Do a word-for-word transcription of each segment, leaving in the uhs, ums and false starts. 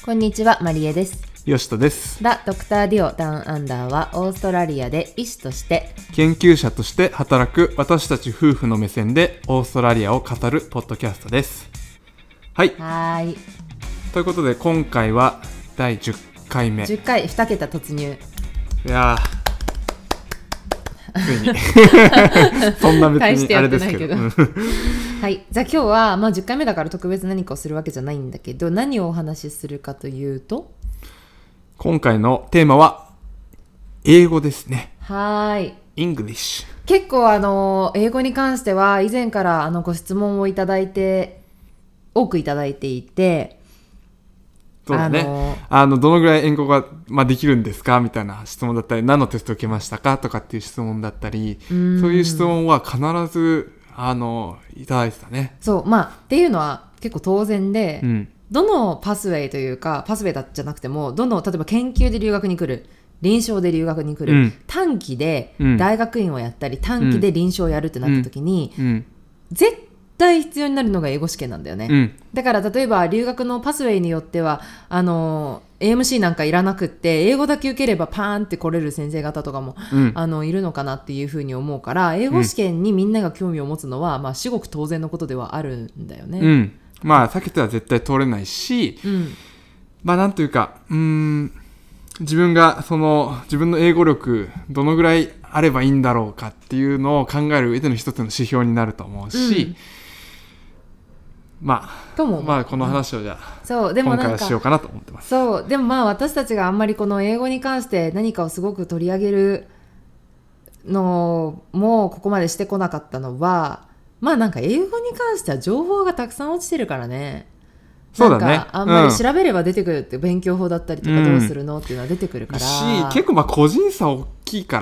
こんにちは、マリエです。 よしとです。 ザ・ドクター・ディオ・ダウン・アンダーはオーストラリアで医師として研究者として働く私たち夫婦の目線でオーストラリアを語るポッドキャストです。はい。 はーい。 ということで今回はだいじゅっかいめ。 じゅっかい、に桁突入。 いやーついにそんな別にあれですけどはい、じゃあ今日は、まあ、じゅっかいめだから特別何かをするわけじゃないんだけど、何をお話しするかというと、 今回のテーマは英語ですね。 はーい。 English。 結構あの英語に関しては以前からあのご質問をいただいて多くいただいていて、 そうだね。あのあのどのぐらい英語が、まあ、できるんですかみたいな質問だったり、何のテスト受けましたかとかっていう質問だったり、そういう質問は必ずあのいただいてたね。 そうまあっていうのは結構当然で、うん、どのパスウェイというかパスウェイだじゃなくても、どの例えば研究で留学に来る、臨床で留学に来る、うん、短期で大学院をやったり、うん、短期で臨床をやるってなった時に、うんうん、絶対絶対必要になるのが英語試験なんだよね、うん、だから例えば留学のパスウェイによってはあの エーエムシー なんかいらなくって英語だけ受ければパーンって来れる先生方とかも、うん、あのいるのかなっていうふうに思うから、英語試験にみんなが興味を持つのは、うんまあ、至極当然のことではあるんだよね、うん、 まあ避けては絶対通れないし、うん、まあなんというかうーん自分がその自分の英語力どのぐらいあればいいんだろうかっていうのを考える上での一つの指標になると思うし、うんまあ、ともまあこの話をじゃあ、うん、そうでもなんか今回はしようかなと思ってます。 そうでもまあ私たちがあんまりこの英語に関して何かをすごく取り上げるのもここまでしてこなかったのは、まあなんか英語に関しては情報がたくさん落ちてるからね。 そうだね。 なんかあんまり調べれば出てくるって、うん、勉強法だったりとかどうするのっていうのは出てくるから、 し結構まあ個人差大きいから、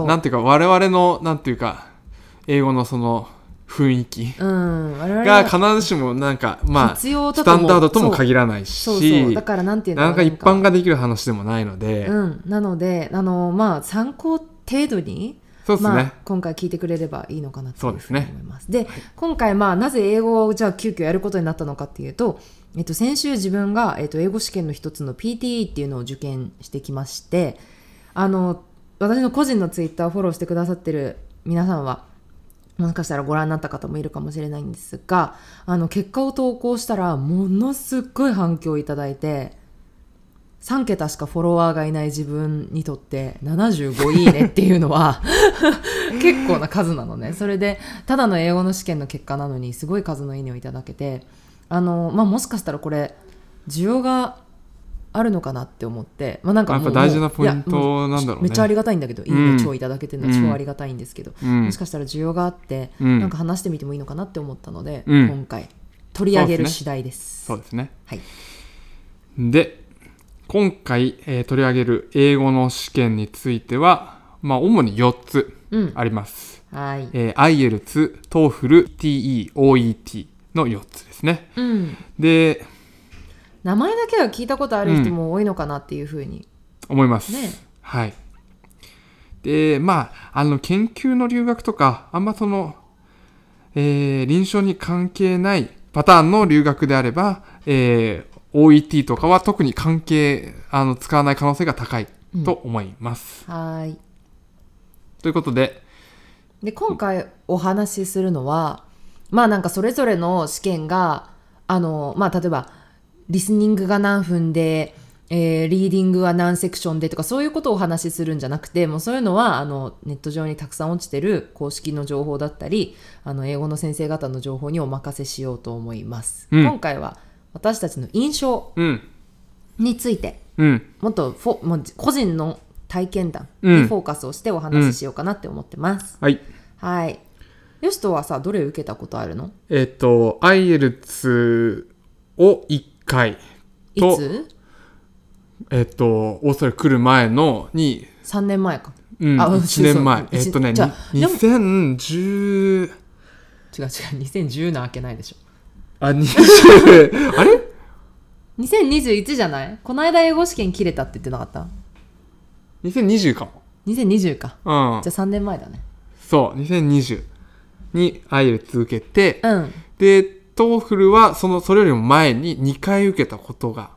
なんていうか我々のなんていうか英語のその雰囲気が必ずしもなんかまあスタンダードとも限らないし、そうそうだからなんていうのなんか一般ができる話でもないので、 うん、なのであのまあ参考程度にそうですね、まあ、 今回聞いてくれればいいのかなというふうに思います。で、はい、今回まあなぜ英語をじゃあ急遽やることになったのかっていうと、えっと、先週自分が、えっと、英語試験の一つの ピーティーイー っていうのを受験してきまして、あの私の個人のツイッターをフォローしてくださってる皆さんはもしかしたらご覧になった方もいるかもしれないんですが、あの結果を投稿したらものすごい反響をいただいて、さん桁しかフォロワーがいない自分にとってななじゅうごいいねっていうのは結構な数なのね。それでただの英語の試験の結果なのにすごい数のいいねをいただけて、あの、まあ、もしかしたらこれ需要があるのかなって思って、まあ、なんかもうやっぱ大事なポイントなんだろうね。 めっちゃありがたいんだけど、いいね、うん、超いただけてるのは超ありがたいんですけど、うん、もしかしたら需要があって、うん、なんか話してみてもいいのかなって思ったので、うん、今回取り上げる次第です。 そうですね。 はい。 で、今回、えー、取り上げる英語の試験については、まあ、主によっつあります。 うん、はい。 えー、アイエルツ、トーフル、ティーイー、オーイーティー のよっつですね。 うん、 で、 名前だけは聞いたことある人も多いのかなっていうふうに、 うん、思います、ね、はい。でまああの研究の留学とかあんまその、えー、臨床に関係ないパターンの留学であれば、えー、オーイーティー とかは特に関係あの使わない可能性が高いと思います、 うん、はいということでで今回お話しするのは、まあなんかそれぞれの試験があのまあ例えばリスニングが何分で、えー、リーディングは何セクションでとかそういうことをお話しするんじゃなくて、もうそういうのはあのネット上にたくさん落ちてる公式の情報だったり、あの英語の先生方の情報にお任せしようと思います、うん、今回は私たちの印象について、うん、もっとフォもう個人の体験談にフォーカスをしてお話ししようかなって思ってます、 うんうん、はい、 はい。よしとはさ、どれ受けたことあるの？ えっと アイエルツ をいっかいと、 いつ？ えっとオーストラリア来る前のにさんねんまえか、 うん、あいちねんまえ、えっとねにせんじゅう違う違うにせんじゅうなわけないでしょ。 あにじゅうあれにせんにじゅういちじゃない？この間英語試験切れたって言ってなかった？ にせんにじゅうかも。 にせんにじゅうか、 うん、 じゃあさんねんまえだね。 そうにせんにじゅうにアイエルツ受けて、 うん、 でトーフルはそのそれよりも前ににかい受けたことが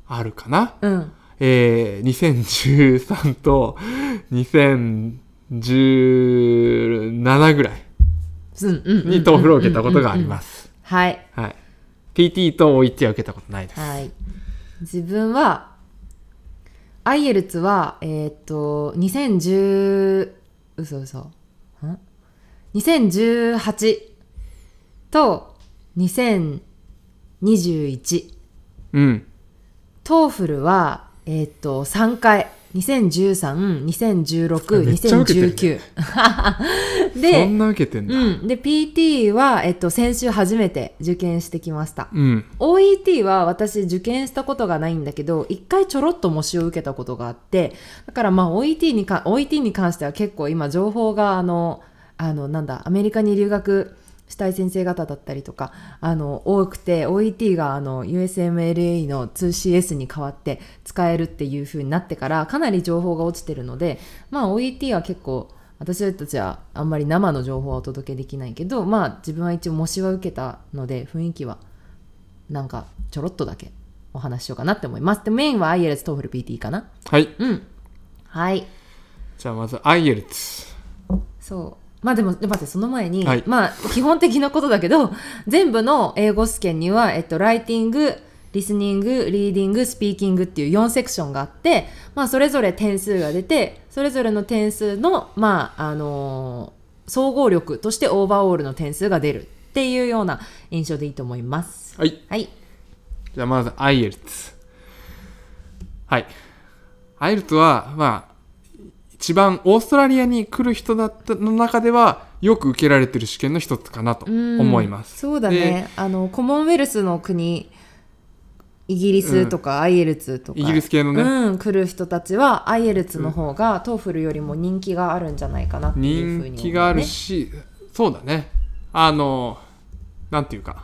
あるかな、 うんえー、にせんじゅうさんとにせんじゅうななぐらいにトーフルを受けたことがあります。 はい、 はい、ピーティー と オーイーティー は受けたことないです。 はい、自分は アイエルツ はえー、っとにせんじゅう嘘嘘んにせんじゅうはちとにせんにじゅういち、 うん、 トーフルはえー、っとさんかいにせんじゅうさん、にせんじゅうろく、にせんじゅうきゅうで、そんな受けてんだ、 うん、で ピーティー は、えっと、先週初めて受験してきました、 うん、 オーイーティー は私受験したことがないんだけど一回ちょろっと模試を受けたことがあって、だからまあ オーイーティー にか オーイーティー に関しては結構今情報があのあのなんだアメリカに留学したい先生方だったりとかあの多くて オーイーティー があの ユーエスエムエルエー の ツーシーエス に変わって使えるっていう風になってからかなり情報が落ちてるので、まあ オーイーティー は結構私たちはあんまり生の情報はお届けできないけど、まあ自分は一応模試は受けたので雰囲気はなんかちょろっとだけお話ししようかなって思います。でメインは アイエルツ、トーフル、ピーティー かな。 はい、 うん、はい。 じゃあまず アイエルツ。 そうまあでも待ってその前に、 はい、 まあ基本的なことだけど全部の英語試験には、えっと、ライティング、リスニング、リーディング、スピーキングっていうよんセクションがあって、まあ、それぞれ点数が出てそれぞれの点数の、まああのー、総合力としてオーバーオールの点数が出るっていうような印象でいいと思います。 はい、 はい、 じゃあまず アイエルツ。はい、アイエルツはまあ一番オーストラリアに来る人だったの中ではよく受けられてる試験の一つかなと思います。 そうだね、あのコモンウェルスの国イギリスとか、うん、アイエルツとかイギリス系のね、 うん、来る人たちはアイエルツの方がトーフルよりも人気があるんじゃないかなっていうふうに思う、ね、 人気があるし、そうだね、あのなんていうか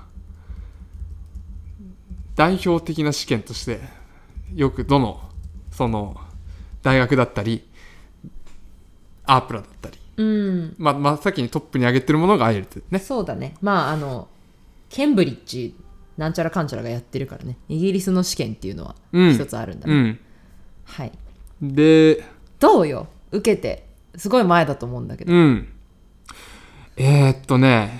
代表的な試験としてよくどのその大学だったりアープラだったり、うんまあ、真っ先にトップに上げてるものが アイエルツ ね。 そうだね、まああのケンブリッジなんちゃらかんちゃらがやってるからね、イギリスの試験っていうのは一つあるんだね、うんうん、はい。 でどうよ受けてすごい前だと思うんだけど、 うん、えー、っとね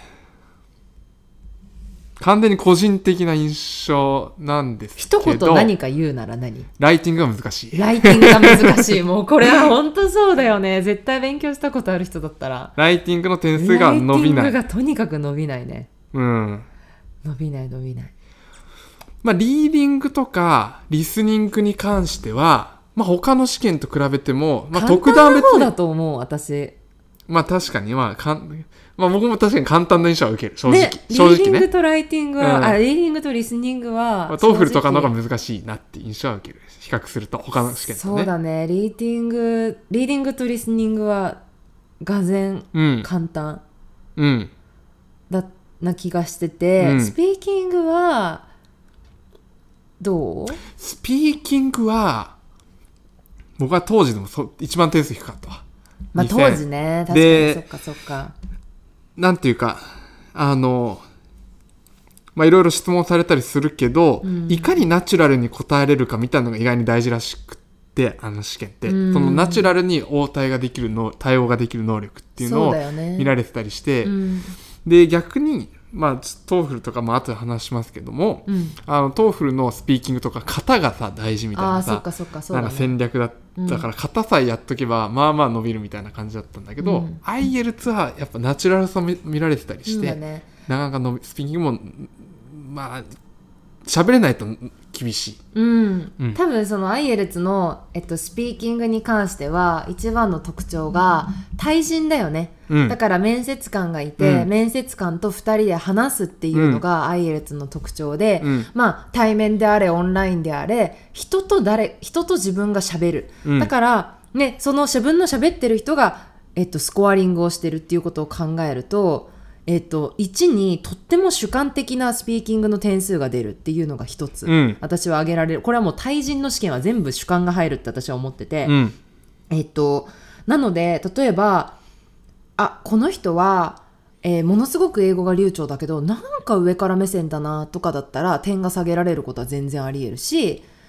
完全に個人的な印象なんですけど、 一言何か言うなら何？ ライティングが難しい。 ライティングが難しい。もうこれは本当そうだよね。絶対勉強したことある人だったら。 ライティングの点数が伸びない。 ライティングがとにかく伸びないね。 うん。 伸びない伸びない。 まあリーディングとかリスニングに関しては、まあ他の試験と比べても、まあ特段別に。 簡単な方だと思う私。 まあ確かにまあかん。まあ僕も確かに簡単な印象は受ける。正直。正直ね。 リーディングとライティングは、うん、あ、リーディングとリスニングは、 まあ、トーフルとかの方が難しいなって印象は受ける。比較すると他の試験とね。 そうだね。リーディング、リーディングとリスニングは、がぜん簡単、うん、だな気がしてて、うん、スピーキングは、どう？ スピーキングは、僕は当時でもそ一番点数低かったわ。 まあ当時ね、確かにそっかそっか。 なんていうか、あの、まあいろいろ質問されたりするけど、うん、いかにナチュラルに答えれるかみたいなのが意外に大事らしくて、あの試験って、うん、そのナチュラルに応対ができるの、対応ができる能力っていうのを見られてたりして、うん、で、逆に、まあ、トーフルとかも後で話しますけども、うん、あのトーフルのスピーキングとか型がさ大事みたいなさ、 あ、そっかそっか、そうだね、 なんか戦略だったから型さえやっとけばまあまあ伸びるみたいな感じだったんだけど、うん、アイエルツ はやっぱナチュラルさ見られてたりして、ね、なかなか伸びスピーキングもまあ喋れないと厳しい、 うんうん、多分その アイエルツ の、えっと、スピーキングに関しては一番の特徴が対人だよね、うん、だから面接官がいて、うん、面接官とふたりで話すっていうのが アイエルツ の特徴で、うん、まあ対面であれオンラインであれ人と誰人と自分が喋る、うん、だからねその自分の喋ってる人が、えっと、スコアリングをしてるっていうことを考えるとえっと、いちにとっても主観的なスピーキングの点数が出るっていうのが一つ、うん、私は挙げられる。これはもう対人の試験は全部主観が入るって私は思ってて、うん、えっと、なので例えばあこの人は、えー、ものすごく英語が流暢だけどなんか上から目線だなとかだったら点が下げられることは全然あり得るし、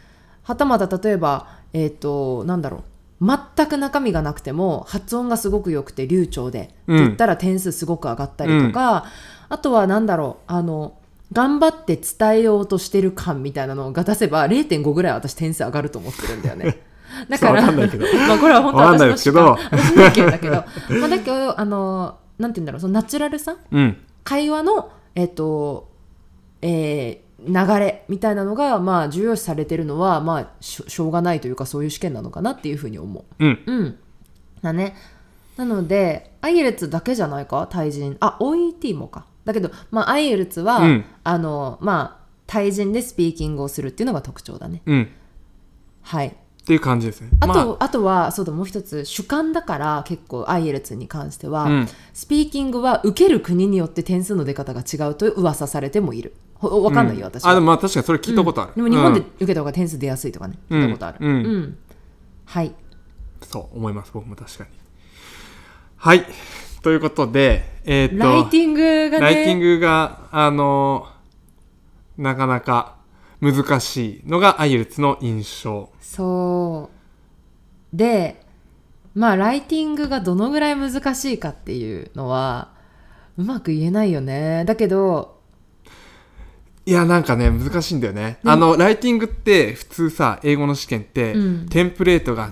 はたまた例えばえっとなんだろう、全く中身がなくても発音がすごく良くて流暢で、うん、って言ったら点数すごく上がったりとか、うん、あとはなんだろう、あの頑張って伝えようとしてる感みたいなのが出せば れいてんご ぐらい私点数上がると思ってるんだよね。だからまあこれは本当私の主観私の意見だけどまあだけどあのなんて言うんだろう、そのナチュラルさ、うん、会話のえっと、えー、流れみたいなのがまあ重要視されてるのはまあし ょ, しょうがないというか、そういう試験なのかなっていうふうに思う。うん、うん、だね。なので アイエルツ だけじゃないか、対人、あ オーイーティー もかだけど、まあ、アイエルツ は、うん、あのまあ対人でスピーキングをするっていうのが特徴だね。うん、はいっていう感じですね。 あと、 まあ、 あとはそうだ、もう一つ主観だから、結構 アイエルツ に関しては、うん、スピーキングは受ける国によって点数の出方が違うと噂されてもいる。わかんないよ、うん、私は。 あ、でもまあ確かにそれ聞いたことある、 うん、でも日本で受けた方が点数出やすいとかね、聞いたことある、うんうんうん、はい、 そう思います。僕も確かに。はいということで、えー、とライティングがね、 ライティングがあのなかなか難しいのが アイエルツ の印象。 そうで、まあライティングがどのぐらい難しいかっていうのはうまく言えないよね。だけどいやなんかね難しいんだよね、ね、あのライティングって普通さ、英語の試験って、うん、テンプレートがあって、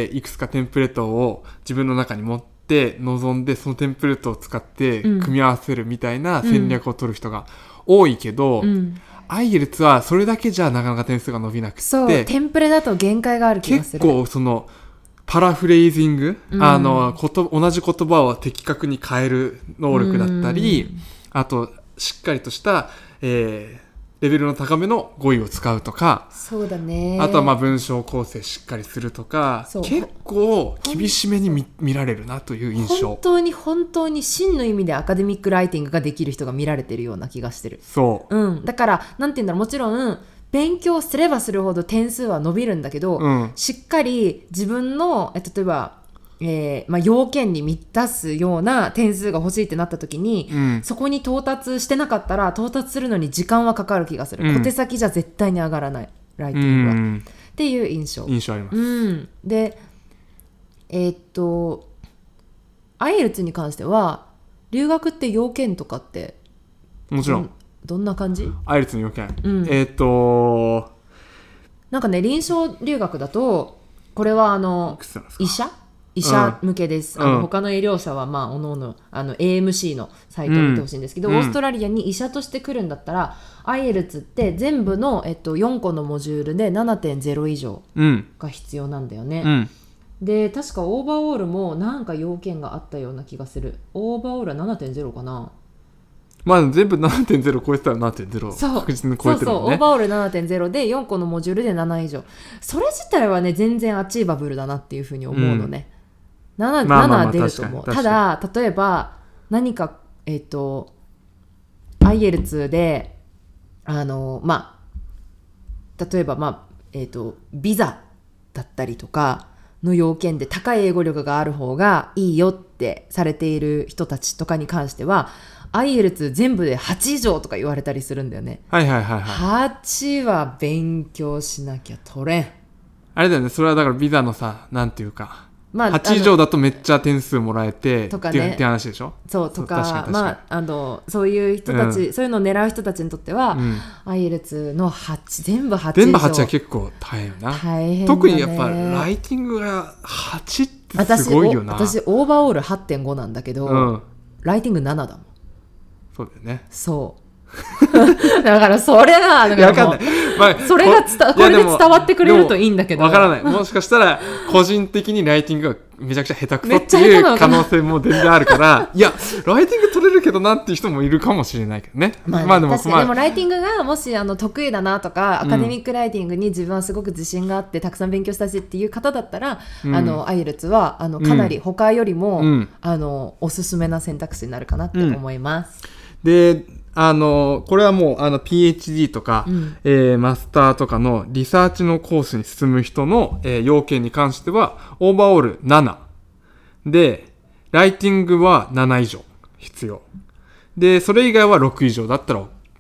いくつかテンプレートを自分の中に持って臨んで、そのテンプレートを使って組み合わせるみたいな戦略を取る人が多いけど、うんうん、アイエルツ はそれだけじゃなかなか点数が伸びなくて、 そうテンプレだと限界がある気がする。 結構そのパラフレージング、うん、あのこと同じ言葉を的確に変える能力だったり、うん、あとしっかりとした、えーレベルの高めの語彙を使うとか、 そうだね、 あとはまあ文章構成しっかりするとか、結構厳しめに 見, 見られるなという印象。 本当に本当に真の意味でアカデミックライティングができる人が見られてるような気がしてる。 そう、 うん、だからなんていうんだろう、もちろん勉強すればするほど点数は伸びるんだけど、うん、しっかり自分のえ例えばえーまあ、要件に満たすような点数が欲しいってなった時に、うん、そこに到達してなかったら到達するのに時間はかかる気がする、うん、小手先じゃ絶対に上がらないライティングは、うん、っていう印象印象あります、 うん、でえー、っと アイエルツ に関しては留学って要件とかってもちろんどんな感じ？ アイエルツ の要件、うん、えー、っとなんかね、臨床留学だとこれはあの医者医者向けです、うん、あの他の医療者はまあおのおのあの エーエムシー のサイトを見てほしいんですけど、うん、オーストラリアに医者として来るんだったら、うん、アイエルツ って全部の、えっと、よんこのモジュールで ななてんゼロ 以上が必要なんだよね、うん、で確かオーバーオールもなんか要件があったような気がする。オーバーオールは ななてんゼロ かな。 まあ全部 ななてんゼロ 超えてたら ななてんゼロ 確実に超えてるもんね。そうそう、 オーバーオール ななてんゼロ でよんこのモジュールでなな以上。それ自体はね全然アチーバブルだなっていうふうに思うのね、うん、なな, なな出ると思う。ただ例えば何かえっ、ー、と アイエルツ であのまあ例えばまあえっ、ー、とビザだったりとかの要件で高い英語力がある方がいいよってされている人たちとかに関しては アイエルツ 全部ではち以上とか言われたりするんだよね。 はいはいはいはい。 はちは勉強しなきゃ取れん。 あれだよね、それはだからビザのさ、なんていうか、まあ、はち以上だとめっちゃ点数もらえてとか、ね、っていう話でしょ。 そうとか、そうまああのそういう人たち、うん、そういうのを狙う人たちにとっては、うん、アイエルツ のはち全部はち以上。 全部はちは結構大変よな。大変だね。特にやっぱライティングがはちってすごいよな。 私、私オーバーオール はってんご なんだけど、うん、ライティングななだもん。 そうだよね。 そうだからそれはだからもうまあ、それが伝これで伝わってくれるといいんだけど、 わからない。もしかしたら個人的にライティングがめちゃくちゃ下手くそっていう可能性も全然あるからいやライティング取れるけどなっていう人もいるかもしれないけどね。 まあ、まあ、でも確かに、まあ、でもライティングがもしあの得意だなとか、うん、アカデミックライティングに自分はすごく自信があってたくさん勉強したしっていう方だったら、うん、あのアイエルツ はあのかなり他よりも、うん、あのおすすめな選択肢になるかなって思います、 うん、であのこれはもうあの ピーエイチディー とか、うんえー、マスターとかのリサーチのコースに進む人の、えー、要件に関してはオーバーオールななでライティングはなな以上必要で、それ以外はろく以上だったら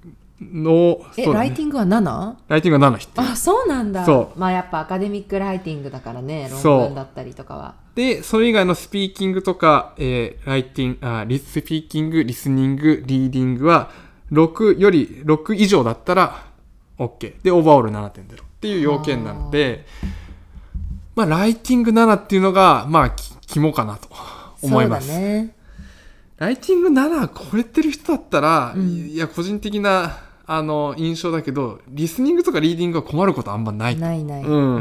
のえ、ライティングは なな？ ライティングはなな必要。 あ、そうなんだ。 そうまあやっぱアカデミックライティングだからね、論文だったりとかは。 で、それ以外のスピーキングとか、えー、ライティング、あ、リスピーキング、リスニング、リーディングはろくよりろく以上だったら OK。で、オーバーオール ななてんゼロ っていう要件なので、まあ、ライティングななっていうのが、まあ、き肝かなと思います。 そうだね。 ライティングなな超えてる人だったら、 うん、 いや、個人的な、あの、印象だけど、リスニングとかリーディングは困ることあんまない。 ないない。 うん。うん、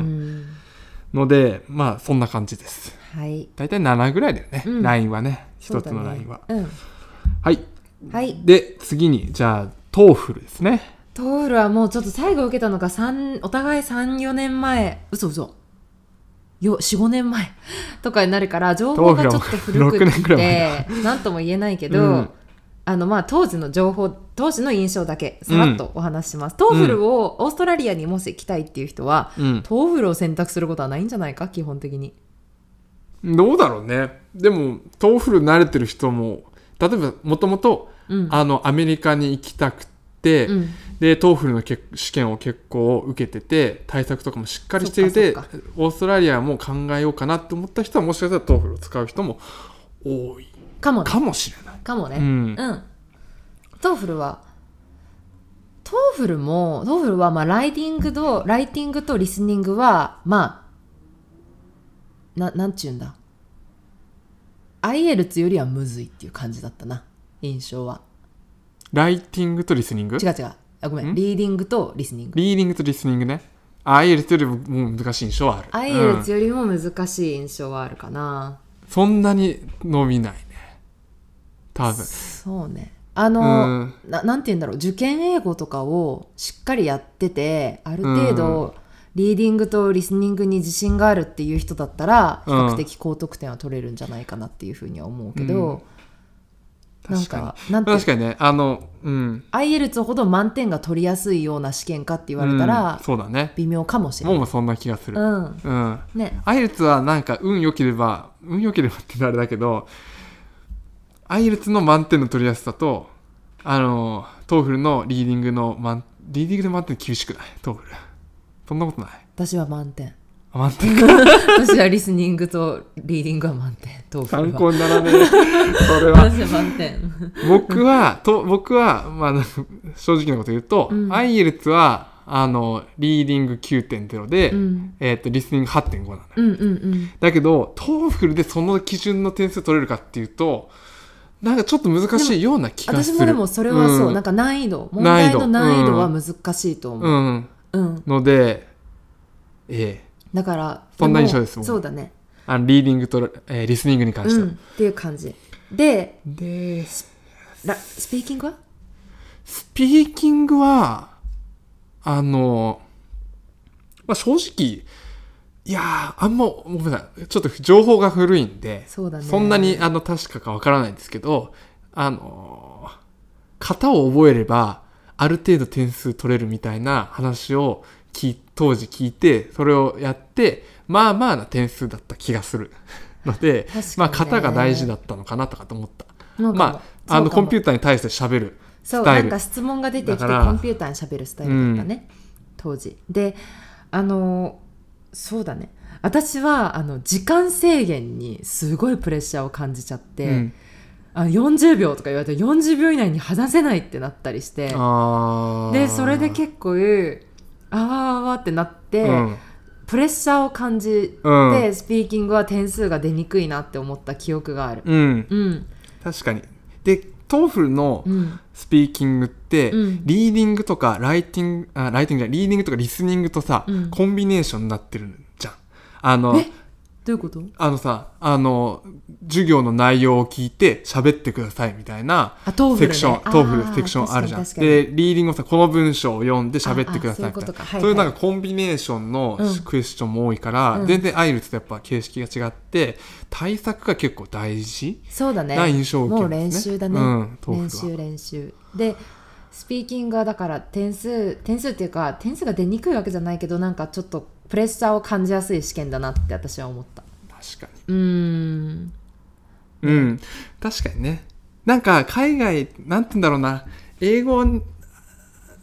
ので、まあ、そんな感じです。 はい。 だいたいななぐらいだよね。うん、ラインはね。一つのラインは。うん。はい。はい。で、次に、じゃあ、トーフルですね。 トーフルはもうちょっと最後受けたのがさん、お互いさん、よねんまえ。嘘嘘。よ、よん、ごねんまえとかになるから、情報がちょっと古くて、なんとも言えないけど、うん、あの、まあ、当時の情報、当時の印象だけ、さらっとお話しします。うん、トーフルをオーストラリアにもし行きたいっていう人は、うん、トーフルを選択することはないんじゃないか、基本的に。 どうだろうね。でも、トーフル慣れてる人も、例えば、もともと、あの、アメリカに行きたくて、うん、で、トーフルの試験を結構受けてて、対策とかもしっかりしていて、オーストラリアも考えようかなって思った人は、もしかしたらトーフルを使う人も多い。 かもね。 かもしれない。 かもね。うん。うん、トーフルは、トーフルも、トーフルは、まあ、ライティングと、ライティングとリスニングは、まあ、な、なんちゅうんだ。アイエルツ よりはむずいっていう感じだったな、印象は。 ライティングとリスニング？ 違う違う。あ、ごめん。リーディングとリスニング。 リーディングとリスニングね。アイエルツ よりも難しい印象はある。 アイエルツ よりも難しい印象はあるかな。 うん、そんなに伸びないね。多分。 そうね。あの、うん、な、なんて言うんだろう。受験英語とかをしっかりやってて、ある程度、うんリーディングとリスニングに自信があるっていう人だったら比較的高得点は取れるんじゃないかなっていうふうには思うけど、 うん、なんかなんて確かにねあの、うん、 アイエルツ ほど満点が取りやすいような試験かって言われたら、 うん、そうだね微妙かもしれない。 もうそんな気がする、 うんうんね、 アイエルツ はなんか運良ければ運良ければってのあれだけど アイエルツ の満点の取りやすさとあのトーフルのリーディングの満リーディングで満点厳しくないトーフルそんなことない。 私は満点。 満点私はリスニングとリーディングは満点。 参考にならねえ。それは。 私は満点。 僕はと僕はまあ正直なこと言うと、うん、アイエルツ はあのリーディング きゅうてんゼロ で、うんえー、とリスニング はってんご なの、 うんうんうん。 だけどトーフルでその基準の点数取れるかっていうと。なんかちょっと難しいような気がする。 私もでもそれはそう、うん、なんか難易度問題の難易度は難しいと思う。 うんうん、ので、ええ、 だからそんな印象ですもん。 そうだね。 あのリーディングと、えー、リスニングに関しては、うん、 っていう感じで、 でス, ラスピーキングは？ スピーキングはあの、まあ、正直いやーあんまごめんなさいちょっと情報が古いんで、 そうだね、 そんなにあの確かかわからないんですけど、あの型を覚えればある程度点数取れるみたいな話をき当時聞いてそれをやってまあまあな点数だった気がするので、まあ型が大事だったのかなとかと思った。まああのコンピューターに対して喋るスタイル、そうなんか質問が出てきてコンピューターに喋るスタイルだったね、うん、当時であのそうだね私はあの時間制限にすごいプレッシャーを感じちゃって、うん、あよんじゅうびょうとか言われてよんじゅうびょう以内に話せないってなったりしてあでそれで結構あわわわってなって、うん、プレッシャーを感じて、うん、スピーキングは点数が出にくいなって思った記憶がある、 うんうん、確かにでトーフルのスピーキングって、うん、リーディングとかライティングあライティングじゃリーディングとかリスニングとさ、うん、コンビネーションになってるじゃん。あのえどういうこと？ あのさあの授業の内容を聞いて喋ってくださいみたいなセクション、トーフルセクションあるじゃん。でリーディングをさこの文章を読んで喋ってくださいみたいな、そういう、はいはい、そういうなんかコンビネーションのクエスチョンも多いから、うん、全然アイエルツとやっぱ形式が違って対策が結構大事な印象を受けますね。 もう練習だね、うん、トーフルは練習練習でスピーキングはだから点数点数っていうか点数が出にくいわけじゃないけどなんかちょっとプレッシャーを感じやすい試験だなって私は思った。 確かにうーんうん確かにねなんか海外なんて言うんだろうな英語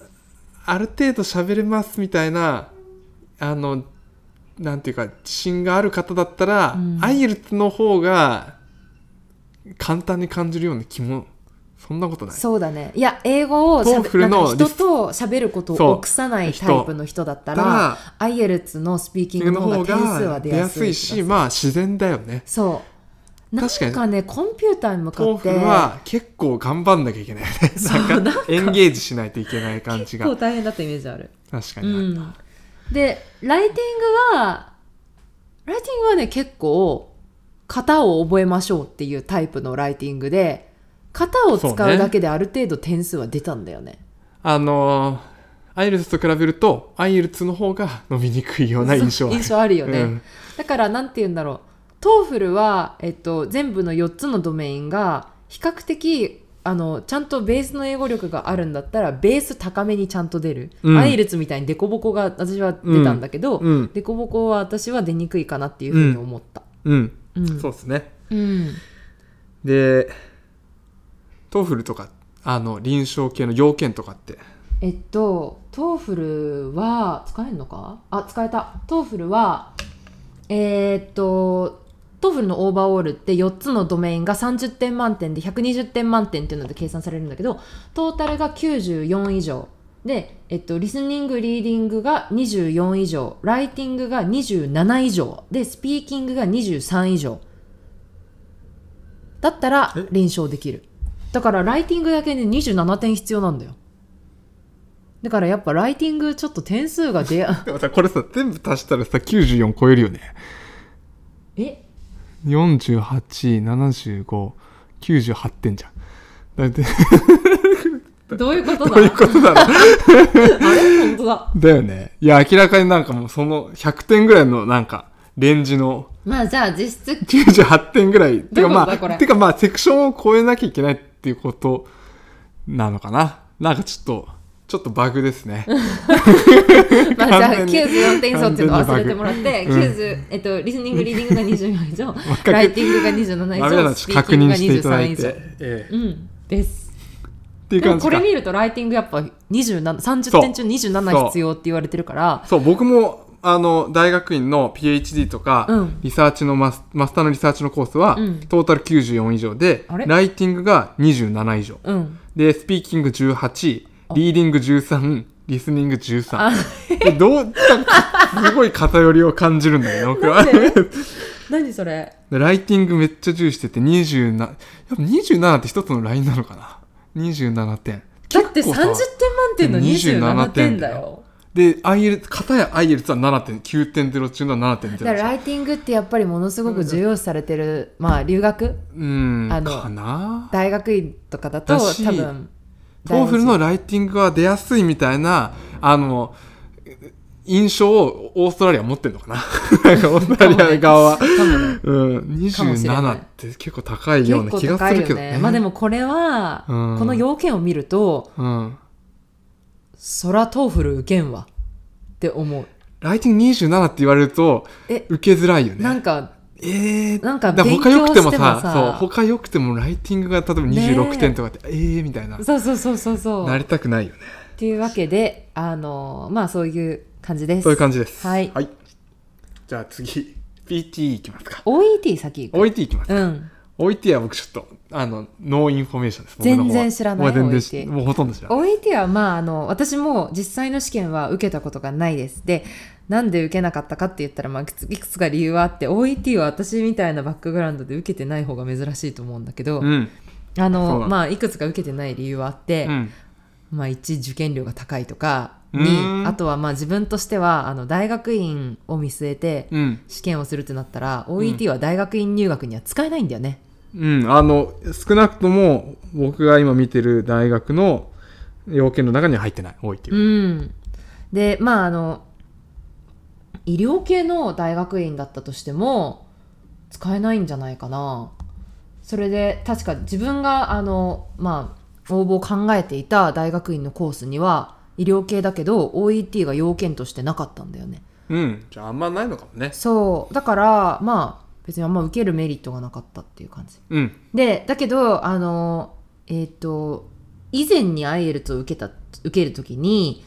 ある程度喋れますみたいなあのなんていうか自信がある方だったら、うん、アイエルツの方が簡単に感じるような気もそんなことない。 そうだね。いや英語をしゃべなんか人と喋ることを臆さないタイプの人だったらアイエルツのスピーキングの方が点数は出やすい。 出やすいし、まあ自然だよね。 そうなんかねコンピューターに向かってトーフルは結構頑張んなきゃいけないよね。なんかエンゲージしないといけない感じが結構大変だったイメージある。 確かに、うん、 でライティングはライティングはね結構型を覚えましょうっていうタイプのライティングで型を使うだけである程度点数は出たんだよね。 あのー、アイエルツと比べるとアイエルツの方が伸びにくいような印象ある。 印象あるよね、うん、だからなんて言うんだろうトーフルは、えっと、全部のよっつのドメインが比較的あのちゃんとベースの英語力があるんだったらベース高めにちゃんと出る、うん、アイエルツみたいにデコボコが私は出たんだけど、うん、デコボコは私は出にくいかなっていうふうに思った、 うんうんうん、そうですね、うん、でトーフルとかあの臨床系の要件とかってえっとトーフルは使えるのかあ使えたトーフルはえー、っとトーフルのオーバーオールってよっつのドメインがさんじゅってん満点でひゃくにじゅってん満点っていうので計算されるんだけどトータルがきゅうじゅうよん以上で、えっと、リスニングリーディングがにじゅうよん以上ライティングがにじゅうなな以上でスピーキングがにじゅうさん以上だったら臨床できる。だからライティングだけでにじゅうななてん必要なんだよ。だからやっぱライティングちょっと点数が出やでもさこれさ全部足したらさきゅうじゅうよん超えるよね。 えよんじゅうはち、ななじゅうご、きゅうじゅうはちてんじゃん。だってどういうことだどういうことだろうあれ本当だ。 だよね。いや明らかになんかもうそのひゃくてんぐらいのなんかレンジのまあじゃあ実質きゅうじゅうはちてんぐらいてかまあてかまあセクションを超えなきゃいけないっていうことなのかな。なんかちょっとちょっとバグですね。 まあじゃあきゅうじゅうよんてん層っていうのを忘れてもらって、うん、きゅうじゅうえっとリスニングリーディングがにじゅうよん以上ライティングがにじゅうなな以上スピーキングがにじゅうさん以上、ええ、うんですっていう感じか。でもこれ見るとライティングやっぱにじゅうなな さんじゅってん中にじゅうなな必要って言われてるからそう、そう僕もあの大学院の ピーエイチディー とか、うん、リサーチのマス、マスターのリサーチのコースは、うん、トータルきゅうじゅうよん以上でライティングがにじゅうなな以上、うん、でスピーキングじゅうはちリーディングじゅうさんリスニングじゅうさんでどうすごい偏りを感じるんだよね僕は。 何それ。 ライティングめっちゃ重視しててにじゅうななやっぱにじゅうななって一つのラインなのかな。にじゅうななてんだってさんじゅってん満点のにじゅうななてんだよ。 で アイエルツ 片や アイエルツ は ななてんきゅうてんゼロ 中の ななてんゼロだからライティングってやっぱりものすごく重要視されてる、まあ留学うんあのかな大学院とかだと多分トーフルのライティングは出やすいみたいなあの印象をオーストラリア持ってるのかな。なんかオーストラリア側は、ねうん、にじゅうななって結構高いような気がするけどね。 ねまあでもこれは、うん、この要件を見ると、うん、そらトーフル受けんわって思う。 ライティングにじゅうななって言われると受けづらいよね。 なんかえー、 なんか勉強してもさ、他良くてもさ、 そう他良くてもライティングが例えばにじゅうろくてんとかって、えーみたいな、 そうそうそうそうそうなりたくないよね。 っていうわけで、あのまあそういう感じです。 そういう感じです。 はい。 はい、じゃあ次 ピーティー いきますか。 オーイーティー 先行く。 オーイーティー いきますか。 うん。 オーイーティー は僕ちょっとあのノーインフォメーションです。 全然知らない。 全然もうほとんど知らない。 オーイーティー はまああの私も実際の試験は受けたことがないです。で。なんで受けなかったかって言ったら、まあ、いくつか理由はあって オーイーティー は私みたいなバックグラウンドで受けてない方が珍しいと思うんだけど、うん、あのまあ、いくつか受けてない理由はあって、うんまあ、いち受験料が高いとかにあとはまあ自分としてはあの大学院を見据えて試験をするってなったら、うん、オーイーティー は大学院入学には使えないんだよね。 うん、あの少なくとも僕が今見てる大学の要件の中には入ってない オーイーティー は、 うん、でまああの医療系の大学院だったとしても使えないんじゃないかな。それで確か自分があの、まあ、応募を考えていた大学院のコースには医療系だけど オーイーティー が要件としてなかったんだよね。 うんじゃああんまないのかもね。 そうだからまあ別にあんま受けるメリットがなかったっていう感じ、うん、でだけどあのえっと以前に アイエルツ を受けた受けるときに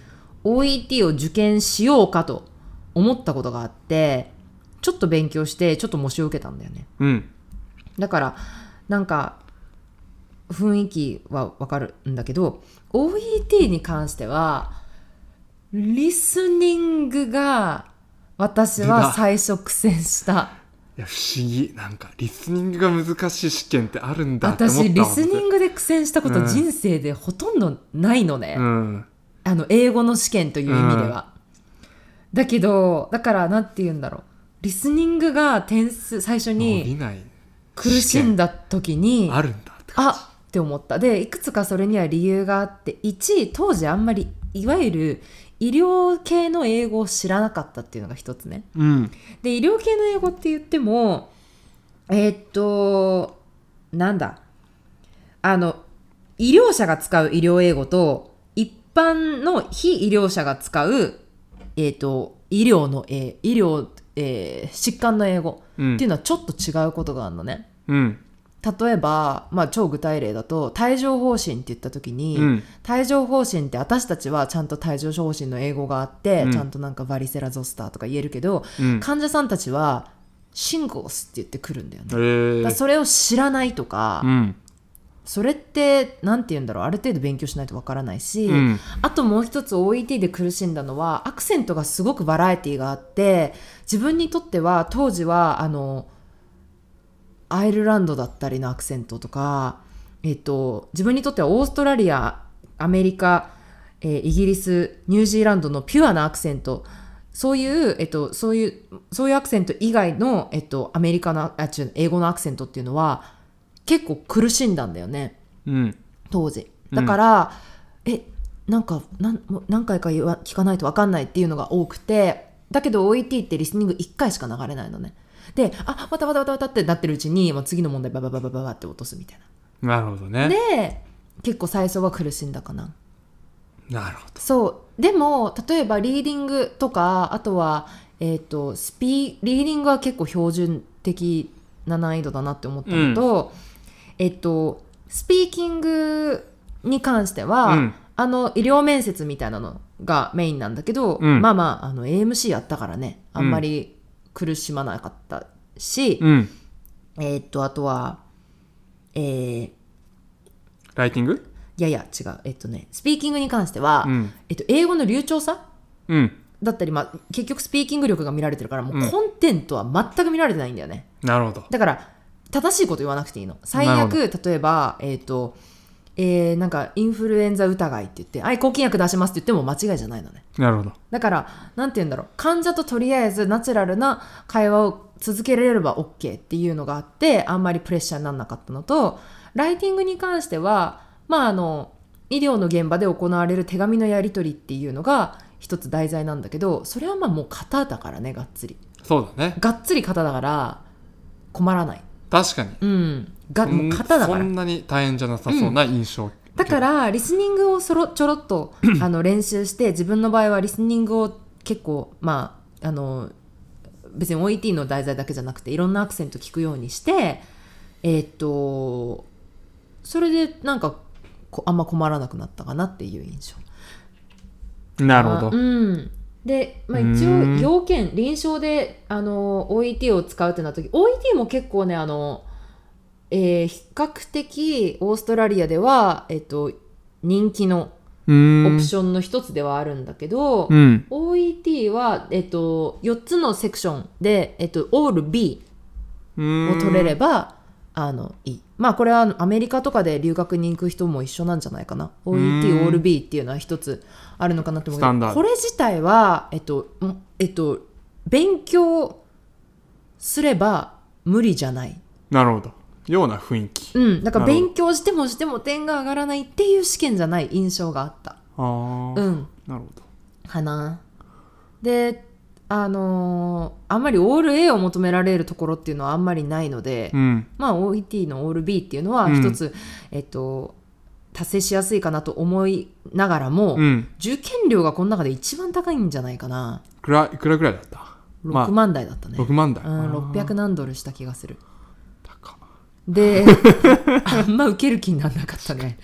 オーイーティー を受験しようかと思ったことがあって、ちょっと勉強してちょっと模試を受けたんだよね、 うん、 だからなんか雰囲気はわかるんだけど オーイーティー に関してはリスニングが私は最初苦戦した。 いや不思議、なんかリスニングが難しい試験ってあるんだって思った。 私リスニングで苦戦したこと人生でほとんどないのね、うん、あの英語の試験という意味では、うん、だけどだからなんて言うんだろう、リスニングが点数最初に苦しんだ時にあるんだってあって思った。でいくつかそれには理由があって、いち当時あんまりいわゆる医療系の英語を知らなかったっていうのが一つね、 うん、 で医療系の英語って言ってもえー、っとなんだあの医療者が使う医療英語と一般の非医療者が使う、えー、っと医療の英医療、えー、疾患の英語っていうのはちょっと違うことがあるのね、 うん、 例えば、まあ、超具体例だと帯状疱疹って言った時に、うん、帯状疱疹って私たちはちゃんと帯状疱疹の英語があって、うん、ちゃんとなんかバリセラゾスターとか言えるけど、うん、患者さんたちはシンゴスって言ってくるんだよね、えー、だそれを知らないとか、うん、それってなんて言うんだろう、ある程度勉強しないとわからないし、うん、あともう一つ オーイーティー で苦しんだのはアクセントがすごくバラエティがあって、自分にとっては当時はあのアイルランドだったりのアクセントとか、えっと、自分にとってはオーストラリア、アメリカ、えー、イギリス、ニュージーランドのピュアなアクセント、そういう、えっと、そういう、そういうアクセント以外の、えっと、アメリカの、あ、違う、英語のアクセントっていうのは結構苦しんだんだよね、 うん、 当時。だから、うん、え、なんか何、何回か言わ聞かないと分かんないっていうのが多くて、だけど オーイーティー ってリスニングいっかいしか流れないのね。で、あ、またまたまたまたってなってるうちに、まあ、次の問題ババババババって落とすみたいな。なるほどね。 で、結構最初は苦しんだかな。 なるほど。 そう。でも、例えばリーディングとか、あとは、えっと、スピー、リーディングは結構標準的な難易度だなって思ったのと、うん、えっと、スピーキングに関しては、うん、あの、医療面接みたいなのがメインなんだけど、うん、まあまあ、あの、エーエムシー やったからね、あんまり、うん苦しまなかったし、うん、えー、っとあとは、えー、 ライティング？ いやいや違う、えっとねスピーキングに関しては、うんえっと、英語の流暢さ、うん、だったり、まあ、結局スピーキング力が見られてるからもうコンテンツは全く見られてないんだよね、 うん、なるほど。 だから正しいこと言わなくていいの。最悪例えばえー、っとえー、なんかインフルエンザ疑いって言って、はい、抗菌薬出しますって言っても間違いじゃないのね。 なるほど。 だからなんて言うんだろう、患者ととりあえずナチュラルな会話を続けられれば OK っていうのがあって、あんまりプレッシャーにならなかったのと、ライティングに関してはまああの医療の現場で行われる手紙のやり取りっていうのが一つ題材なんだけど、それはまあもう型だからね、がっつり。 そうだね。 がっつり型だから困らない。 確かに。 うん。がもう型だから。 そんなに大変じゃなさそうな印象。うん、 だからリスニングをそろちょろっとあの練習して、自分の場合はリスニングを結構まああの別に オーイーティー の題材だけじゃなくていろんなアクセント聞くようにして、えー、っとそれでなんかあんま困らなくなったかなっていう印象。なるほど。 うん。で、まあ、一応要件臨床であの オーイーティー を使うってなった時、 オーイーティー も結構ねあの、えー、比較的オーストラリアでは、えっと、人気のオプションの一つではあるんだけど、うん、オーイーティー は、えっと、よっつのセクションで、えっと、オール ビー を取れればあのいい。まあこれはアメリカとかで留学に行く人も一緒なんじゃないかな。 オーイーティー オール ビー っていうのは一つあるのかなと思うけど、これ自体は、えっとえっと、勉強すれば無理じゃない。 なるほど。ような雰囲気。 うん。だから勉強してもしても点が上がらないっていう試験じゃない印象があった。 ああ。うん。なるほど。 かな。で、あのー、あんまりオール A を求められるところっていうのはあんまりないので、うん、まあ オーイーティー のオール ビー っていうのは一つ、うん、えっと達成しやすいかなと思いながらも、うん、受験料がこの中で一番高いんじゃないかな。 いくらいくらぐらいだった？ ろくまん台だったね。 ろくまん台。 うん、ろっぴゃくなんドルした気がする。高であんま受ける気にならなかったね。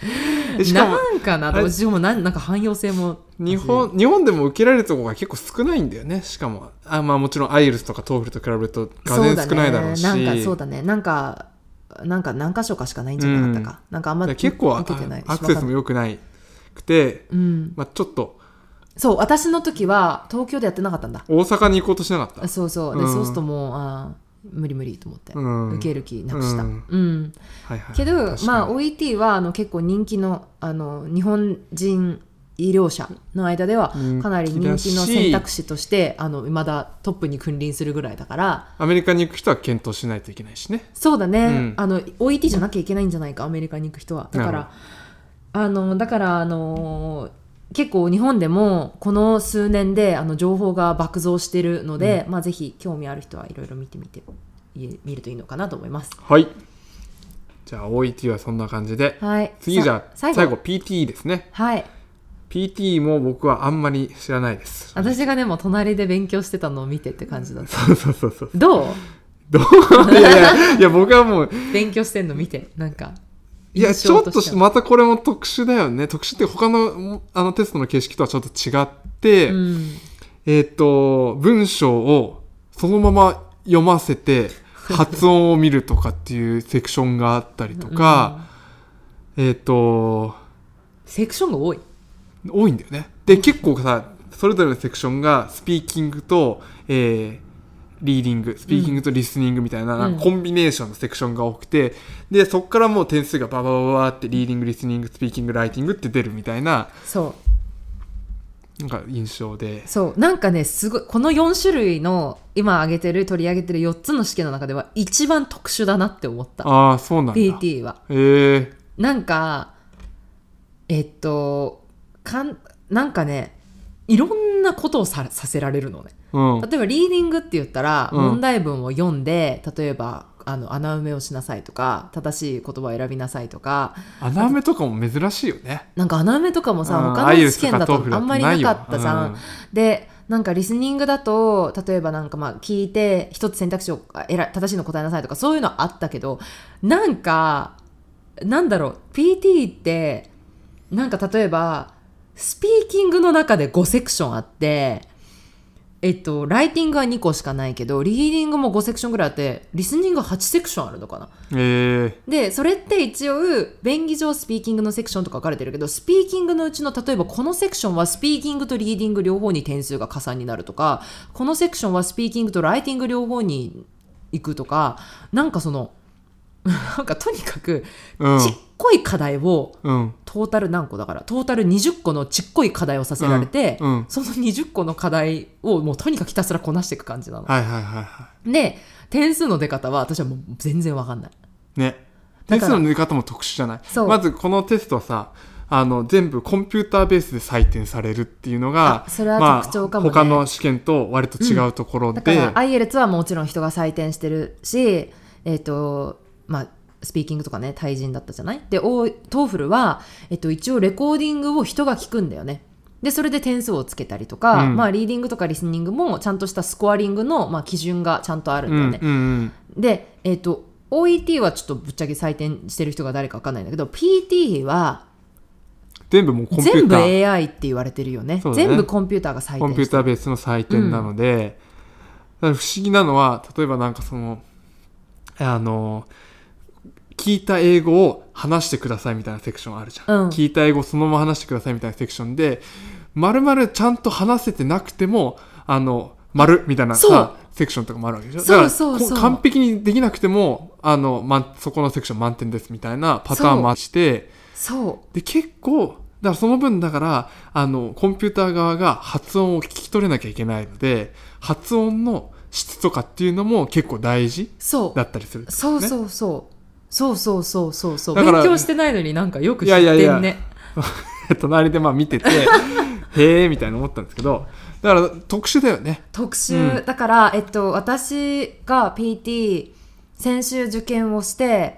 しかもなんかな私もなんなんか汎用性も日本日本でも受けられるところが結構少ないんだよね。しかもあ、まあ、もちろんアイエルツとかトーフルと比べるとがぜん少ないだろうし、 そうだね、なんかそうだねなんかなんか何箇所かしかないんじゃなかったか、うん、なんかあんまり結構受けてないアクセスも良くないくて、うんまあ、ちょっとそう私の時は東京でやってなかったんだ。 大阪に行こうとしなかった。 そうそうで、うん、そうするともうあ無理無理と思って、うん、受ける気なくした、うんうんはいはい、けど、まあ、オーイーティー はあの結構人気 の, あの日本人医療者の間ではかなり人気の選択肢としてあの未だトップに君臨するぐらいだからアメリカに行く人は検討しないといけないしね。 そうだね、うん、あの オーイーティー じゃなきゃいけないんじゃないかアメリカに行く人は。だからあのだからあの結構日本でもこの数年であの情報が爆増しているので、うんまあ、ぜひ興味ある人はいろいろ見てみて見るといいのかなと思います。 はいじゃあ オーイーティー はそんな感じで、はい、次じゃあ最後、最後 ピーティー ですね。 はいピーティー も僕はあんまり知らないです。 私がでも隣で勉強してたのを見てって感じだった。 そうそうそうそうどうどういやいやいや僕はもう勉強してんの見てなんかいやちょっとまたこれも特殊だよね。特殊って他のあのテストの形式とはちょっと違って、うん、えっと文章をそのまま読ませて発音を見るとかっていうセクションがあったりとか、うん、えっとセクションが多い多いんだよね。で結構さそれぞれのセクションがスピーキングと、えー、リーディングスピーキングとリスニングみたい な,、うん、なんかコンビネーションのセクションが多くて、でそこからもう点数がバババババってリーディングリスニングスピーキングライティングって出るみたいなそうなんか印象で、 そうなんかねすごいこのよん種類の今挙げてる取り上げてるよっつの試験の中では一番特殊だなって思った。 ああそうなんだピーティー は。 へえなんかえっとかんなんかねいろんなことを さ, させられるのね、うん、例えばリーディングって言ったら、うん、問題文を読んで例えばあの穴埋めをしなさいとか正しい言葉を選びなさいとか。 穴埋めとかも珍しいよね。 なんか穴埋めとかもさ、うん、他の試験だとあんまりなかったじゃん、うん、でなんかリスニングだと例えばなんかまあ聞いて一つ選択肢を選正しいの答えなさいとかそういうのあったけどなんかなんだろう ピーティー ってなんか例えばスピーキングの中でごセクションあってえっとライティングはにこしかないけどリーディングもごセクションぐらいあってリスニングははちセクションあるのかな、 えー、 でそれって一応便宜上スピーキングのセクションとか書かれてるけどスピーキングのうちの例えばこのセクションはスピーキングとリーディング両方に点数が加算になるとかこのセクションはスピーキングとライティング両方に行くとかなんかそのなんかとにかくちっこい課題を、うん、トータル何個だからトータルにじゅっこのちっこい課題をさせられて、うんうん、そのにじゅっこの課題をもうとにかくひたすらこなしていく感じなの、 はいはいはいはい、 で点数の出方は私はもう全然わかんないね。点数の出方も特殊じゃない。まずこのテストはさあの全部コンピューターベースで採点されるっていうのがそれは特徴かもね、 まあ、他の試験と割と違うところで、うん、だからアイエルツ はもちろん人が採点してるしえっとまあスピーキングとかね対人だったじゃない。でトーフルは、えっと、一応レコーディングを人が聞くんだよね。でそれで点数をつけたりとか、うんまあ、リーディングとかリスニングもちゃんとしたスコアリングの、まあ、基準がちゃんとあるんだよね、 うんうんうん、 で、えっと、オーイーティー はちょっとぶっちゃけ採点してる人が誰か分かんないんだけど ピーティー は全部もうコンピューター全部 エーアイ って言われてるよ ね, ね全部コンピューターが採点してるコンピューターベースの採点なので、うん、だから不思議なのは例えばなんかそのあの聞いた英語を話してくださいみたいなセクションあるじゃん、うん、聞いた英語をそのまま話してくださいみたいなセクションで丸々ちゃんと話せてなくてもあの丸みたいなさセクションとかもあるわけでしょ。だからそうそうそう完璧にできなくてもあの、ま、そこのセクション満点ですみたいなパターンもあってそうで結構だからその分だからあのコンピューター側が発音を聞き取れなきゃいけないので発音の質とかっていうのも結構大事だったりする、ね、 そうそうそうそうそうそうそうそう勉強してないのになんかよく知ってんね。いやいやいや隣でまあ見ててへーみたいな思ったんですけどだから特殊だよね。 特殊、うん、だから、えっと、私が ピーティー 先週受験をして、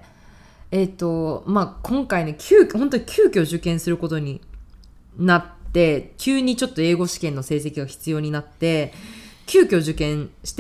えっとまあ、今回ね急本当に急遽受験することになって急にちょっと英語試験の成績が必要になって急遽受験して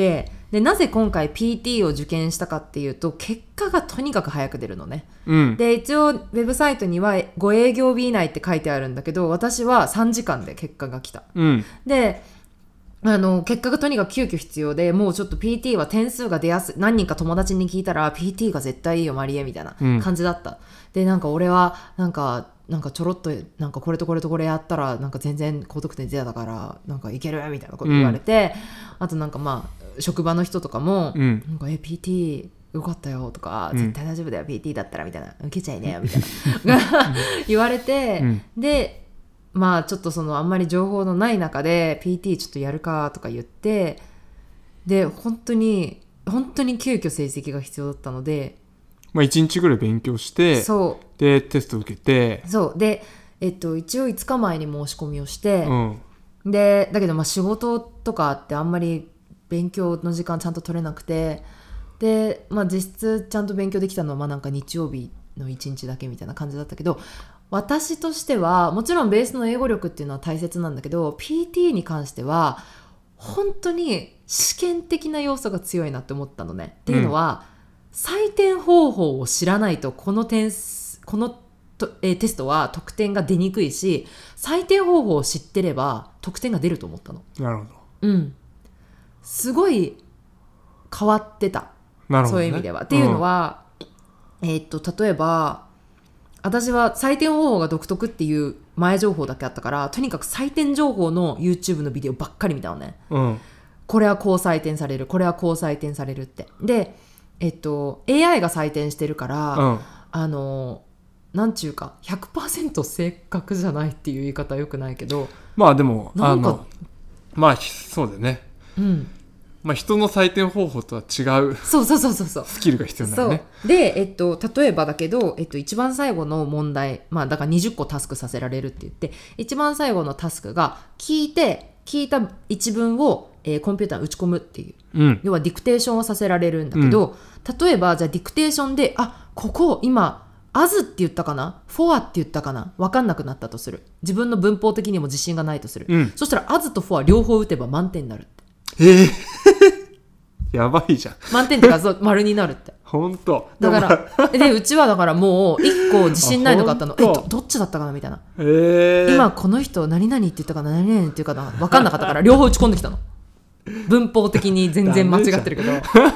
でなぜ今回 ピーティー を受験したかっていうと結果がとにかく早く出るのね、 うん、 で一応ウェブサイトにはご営業日以内って書いてあるんだけど私はさんじかんで結果が来た、 うん、 であの結果がとにかく急遽必要でもうちょっと ピーティー は点数が出やすい何人か友達に聞いたら ピーティー が絶対いいよマリエみたいな感じだった、うん、でなんか俺はなんかなんかちょろっとなんかこれとこれとこれやったらなんか全然高得点出たからなんかいけるみたいなこと言われて、うん、あとなんかまあ職場の人とかも、うん、なんかえ ピーティー よかったよとか、うん、絶対大丈夫だよ ピーティー だったらみたいな受けちゃいねよみたいな言われて、うん、でまあちょっとそのあんまり情報のない中で ピーティー ちょっとやるかとか言ってで本当に本当に急遽成績が必要だったのでまあいちにちぐらい勉強してそうでテスト受けてそうで、えっと、一応いつかまえに申し込みをして、 うん、 でだけどまあ仕事とかってあんまり勉強の時間ちゃんと取れなくてで、まあ、実質ちゃんと勉強できたのはまあなんか日曜日のいちにちだけみたいな感じだったけど私としてはもちろんベースの英語力っていうのは大切なんだけど ピーティー に関しては本当に試験的な要素が強いなって思ったのね、うん、っていうのは採点方法を知らないとこの点このと、えー、テストは得点が出にくいし採点方法を知ってれば得点が出ると思ったの。 なるほど、 うん、すごい変わってた、 なるほどね、 そういう意味ではっていうのは、うん、えー、っと例えば私は採点方法が独特っていう前情報だけあったからとにかく採点情報の YouTube のビデオばっかり見たのね、 うん、 これはこう採点されるこれはこう採点されるってで、えっと、エーアイ が採点してるから、うん、あのなんちゅうか ひゃくパーセント 正確じゃないっていう言い方はよくないけどまあでもなんかあのまあそうだよね、 うんまあ、人の採点方法とは違うそうそうそうそうそうスキルが必要なんだよね。 で、えっと、例えばだけど、えっと、一番最後の問題、まあ、だからにじゅっこタスクさせられるって言って一番最後のタスクが聞いて聞いた一文を、えー、コンピューターに打ち込むっていう、 うん、 要はディクテーションをさせられるんだけど、うん、例えばじゃあディクテーションであここ今as って言ったかな for って言ったかな分かんなくなったとする自分の文法的にも自信がないとする、 うん、 そしたら as と for 両方打てば満点になるって。 えーやばいじゃん。 満点ってかそう丸になるって。 本当。 だからでうちはだからもういっこ自信ないのがあったの。え ど, どっちだったかなみたいな、 えー、 今この人何々って言ったかな何々って言うかな分かんなかったから両方打ち込んできたの。文法的に全然間違ってるけど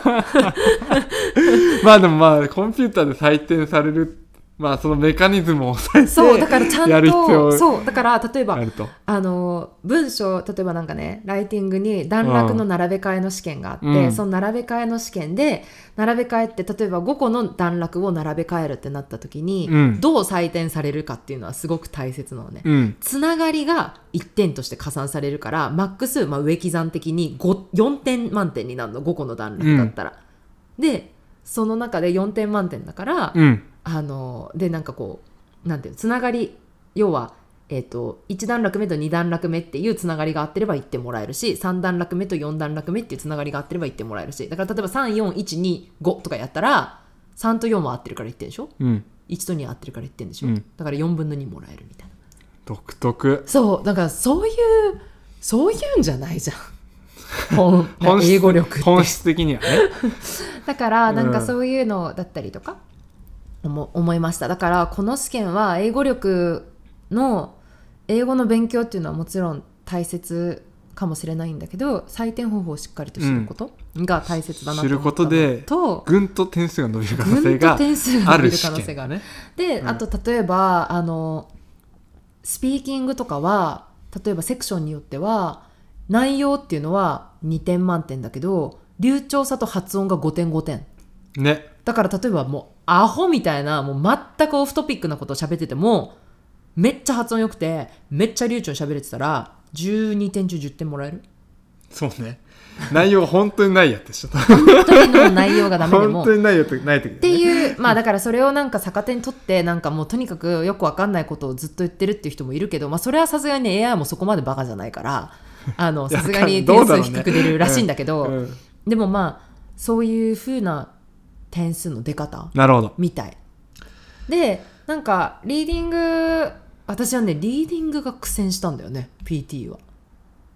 まあでもまあコンピューターで採点されるまあそのメカニズムを抑えてそうだからちゃんとやる必要そうだから例えばあるとあの文章例えばなんかねライティングに段落の並べ替えの試験があって、うん、その並べ替えの試験で並べ替えって例えばごこの段落を並べ替えるってなった時に、うん、どう採点されるかっていうのはすごく大切なのね、うん、つながりがいってんとして加算されるからマックス、まあ、上刻算的によんてん満点になるのごこの段落だったら、うん、でその中でよんてん満点だから、うんあのでなんかこうなんていうつながり要は、えー、といち段落目とに段落目っていうつながりが合ってればいってんもらえるしさん段落目とよん段落目っていうつながりが合ってればいってんもらえるしだから例えばさんよんいちにごとかやったらさんとよんも合ってるからいってんでしょ、うん、いちとに合ってるからいってんでしょ、うん、だからよんぶんのにもらえるみたいな独特そうだからそういうそういうんじゃないじゃん本英語力って本質的にはねだからなんかそういうのだったりとか、うん思いました。だからこの試験は英語力の英語の勉強っていうのはもちろん大切かもしれないんだけど採点方法をしっかりと知ることが大切だなと思ったのと、うん、知ることでぐんと点数が伸びる可能性がある試験がね。 で、うん、あと例えばあのスピーキングとかは例えばセクションによっては内容っていうのはにてん満点だけど流暢さと発音がごてんごてんね。 だから例えばもうアホみたいなもう全くオフトピックなことを喋っててもめっちゃ発音良くてめっちゃ流暢に喋れてたらじゅうにてん中じゅってんもらえる。 そうね内容が本当にないやつでしょ本当にの内容がダメでも本当にないやつない時、ね、 っていうまあだからそれをなんか逆手に取ってなんかもうとにかくよく分かんないことをずっと言ってるっていう人もいるけど、まあそれはさすがに エーアイ もそこまでバカじゃないからあのさすがに点数低く出るらしいんだけど、うんうん、でもまあそういう風な点数の出方みたいでなんかリーディング私はねリーディングが苦戦したんだよね ピーティー は。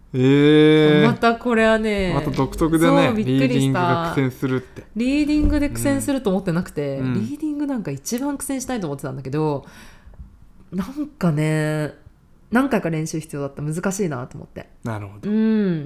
えー、 またこれはねまた独特でね、 びっくりした。 リーディングが苦戦するって。 リーディングで苦戦すると思ってなくて、 うん、 リーディングなんか一番苦戦したいと思ってたんだけど、なんかね何回か練習必要だった。難しいなと思って。 なるほど。 うん、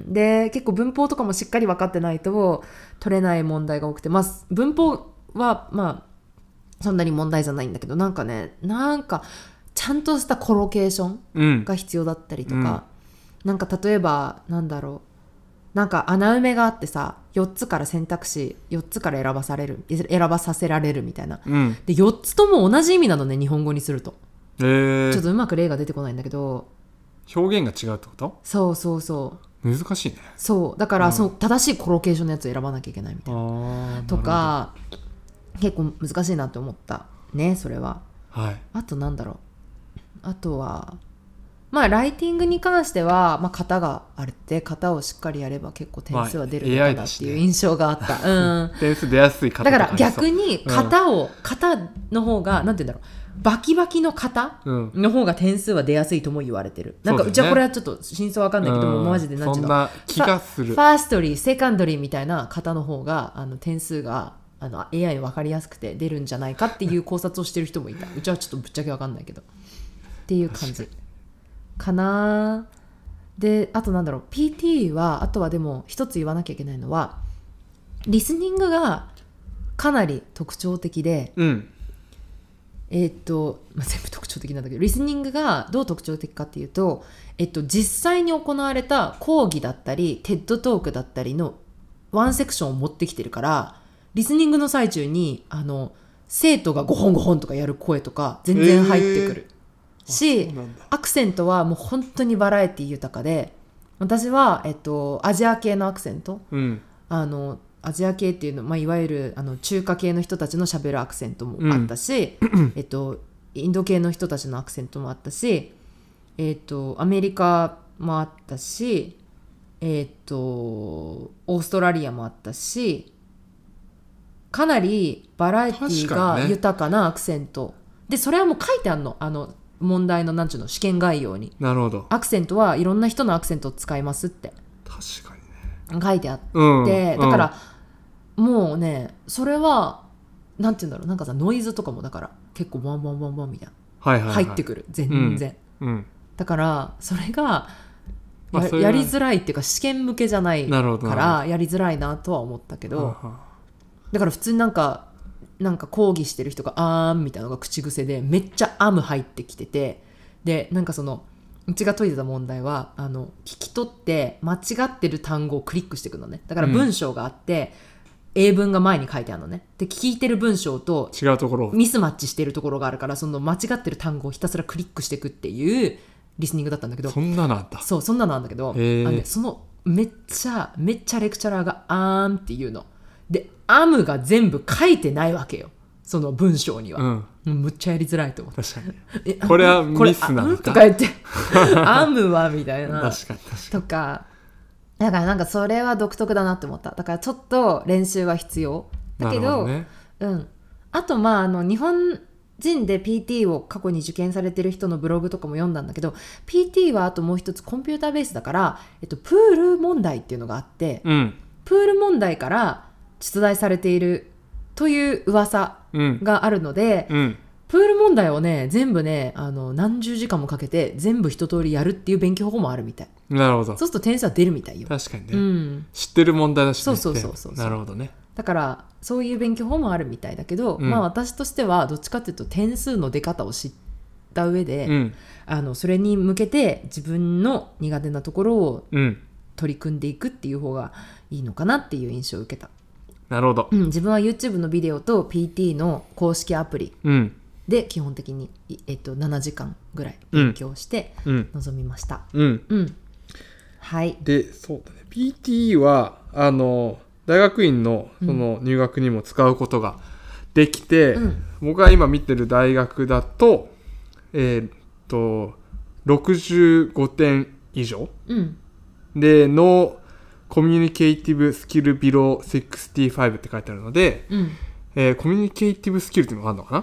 で結構文法とかもしっかり分かってないと取れない問題が多くて、まあ、文法はまあそんなに問題じゃないんだけど、なんかねなんかちゃんとしたコロケーションが必要だったりとか、うん、なんか例えばなんだろう、なんか穴埋めがあってさ、よっつから選択肢よっつから選ばされる選ばさせられるみたいな、うん、でよっつとも同じ意味なのね、日本語にすると。えー、ちょっとうまく例が出てこないんだけど、 表現が違うってこと？ そうそうそう、難しいね。 そうだから、うん、その正しいコロケーションのやつを選ばなきゃいけないみたいなとか、結構難しいなって思ったね、それは。はい、あとなんだろう、あとはまあライティングに関しては、まあ、型があるって型をしっかりやれば結構点数は出るのかなっていう印象があった、まあうん、 点数出やすい型だから逆に型を、うん、型の方がなんて言うんだろう、バキバキの型の方が点数は出やすいとも言われてる、うん、なんかうちはこれはちょっと真相わかんないけども、うん、マジでなんていうの、 そんな気がする。 ファーストリーセカンドリーみたいな型の方があの点数があの エーアイ 分かりやすくて出るんじゃないかっていう考察をしてる人もいた。うちはちょっとぶっちゃけわかんないけどっていう感じかな。であとなんだろう、 ピーティー はあとはでも一つ言わなきゃいけないのは、リスニングがかなり特徴的で、うん、えー、っと、まあ、全部特徴的なんだけど、リスニングがどう特徴的かっていうと、えっと、実際に行われた講義だったりテッドトークだったりのワンセクションを持ってきてるから、リスニングの最中にあの生徒がゴホンゴホンとかやる声とか全然入ってくる、えー、しアクセントはもう本当にバラエティ豊かで、私は、えっと、アジア系のアクセント、うん、あのアジア系っていうの、まあ、いわゆるあの中華系の人たちの喋るアクセントもあったし、うん、えっと、インド系の人たちのアクセントもあったし、えっと、アメリカもあったし、えっと、オーストラリアもあったし、かなりバラエティが豊かなアクセント、ね、でそれはもう書いてあるの、あの問題のなんちゅうの試験概要に。 なるほど。 アクセントはいろんな人のアクセントを使いますって確かに、 ね、書いてあって、うん、だから、うん、もうねそれはなんていうんだろう、なんかさノイズとかもだから結構ワンワンワンワンみたいな、はいはいはい、入ってくる全然、うんうん、だからそれが や,、まあ、やりづらいっていうか試験向けじゃないからやりづらいなとは思ったけど、だから普通になんかなんか講義してる人があーんみたいなのが口癖でめっちゃアム入ってきてて、でなんかそのうちが解いてた問題はあの聞き取って間違ってる単語をクリックしていくのね。だから文章があって、うん、英文が前に書いてあるのね。で聞いてる文章と違うところミスマッチしてるところがあるから、その間違ってる単語をひたすらクリックしていくっていうリスニングだったんだけど、 そんなのあった。 そうそんなのあんだけど、あのね、そのめっちゃめっちゃレクチャラーがあーんっていうので、アムが全部書いてないわけよ、その文章には、うん、むっちゃやりづらいと思って。 確かにこれはミスなのかとか言ってアムはみたいな確かに確かにとか、だからなんかそれは独特だなって思った。だからちょっと練習は必要だけ ど, ど、ね、うん、あとまああの日本人で ピーティー を過去に受験されてる人のブログとかも読んだんだけど、 ピーティー はあともう一つコンピューターベースだから、えっと、プール問題っていうのがあって、うん、プール問題から出題されているという噂があるので、うんうん、プール問題をね全部ねあの何十時間もかけて全部一通りやるっていう勉強法もあるみたい。 なるほど。 そうすると点数は出るみたいよ。 確かにね、うん、知ってる問題だしね。 そうそうそうそう。 なるほどね。 だからそういう勉強法もあるみたいだけど、うん、まあ私としてはどっちかっていうと点数の出方を知った上で、うん、あのそれに向けて自分の苦手なところを取り組んでいくっていう方がいいのかなっていう印象を受けた。 なるほど、 うん、自分は YouTube のビデオと ピーティー の公式アプリで基本的に、えっと、ななじかんぐらい勉強して臨みました。うんうん、はい。 でそうだね、 ピーティー はあの大学院 の, その入学にも使うことができて、うん、僕が今見てる大学だとえー、っとろくじゅうごてん以上、うん、でのコミュニケイティブスキルビローろくじゅうごって書いてあるので、うん、えー、コミュニケイティブスキルっていうのがあるのかな。